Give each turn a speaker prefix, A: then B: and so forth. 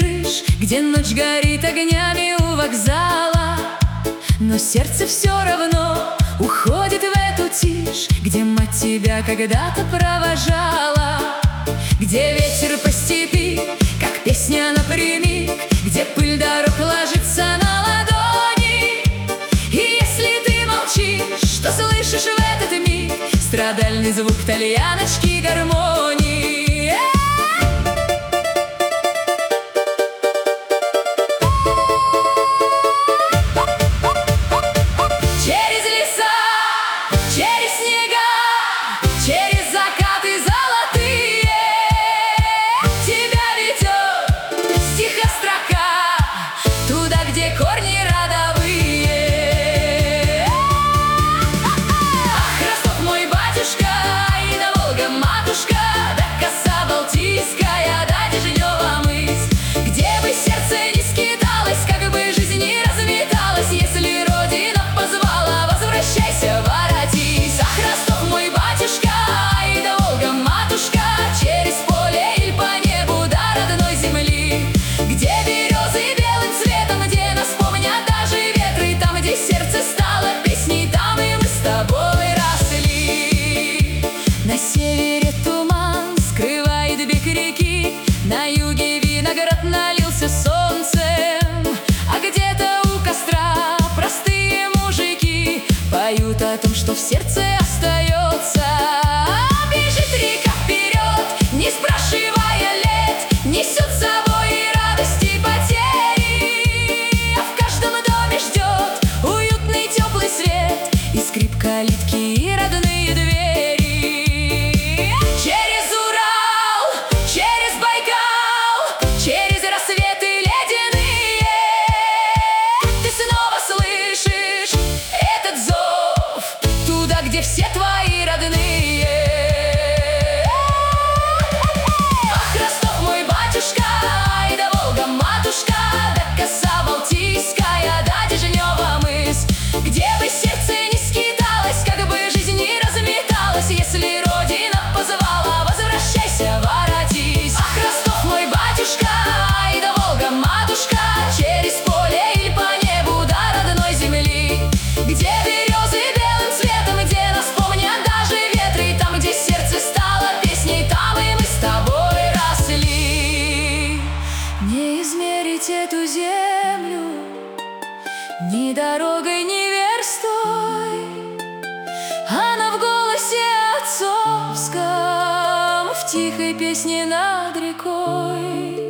A: слышишь, где ночь горит огнями у вокзала, но сердце все равно уходит в эту тишь, где мать тебя когда-то провожала, где ветер по степи, как песня напрямик, где пыль дорог ложится на ладони. И если ты молчишь, что слышишь в этот миг страдальный звук тальяночки гармонии. Через леса, через снега, через закаты золотые тебя ведет стихострока туда, где корни родовые. Ах, Ростов мой батюшка, и на Волга матушка, да коса Балтийская, да Дежнева мыс, где бы сердце не скиталось, как бы жизнь не разметалась, если родина позвала, возвращайся, воротись. Ах, Ростов мой батюшка, и да Волга матушка, через поле или по небу до родной земли, где березы белым цветом, где нас помнят даже ветры, там, где сердце стало песней, там и мы с тобой росли. На севере туман скрывает бег реки, на юге виноград налился солнцем, а где-то у костра простые мужики поют о том, что в сердце остается. Бежит река вперед, не спрашивая лет, несет с собой и радость, и потери, а в каждом доме ждет уютный теплый свет и скрип калитки, и родные двери. Через Урал, через Байкал, через рассветы ледяные ты снова слышишь этот зов туда, где все твои родные. Ах, Ростов мой батюшка, и да Волга матушка, да коса Балтийская, да Дежнева мыс, где бы сердце не скиталось, как бы жизнь не разметалась, если родина позвала, возвращайся, воротись. Ах, Ростов мой батюшка, и да Волга матушка, через поле или по небу до родной земли, где березы белым цветом, где нас помнят даже ветры, там, где сердце стало песней, там и мы с тобой росли. Не измерить эту землю ни дорогой, ни верстой, она в голосе отцовском, в тихой песне над рекой.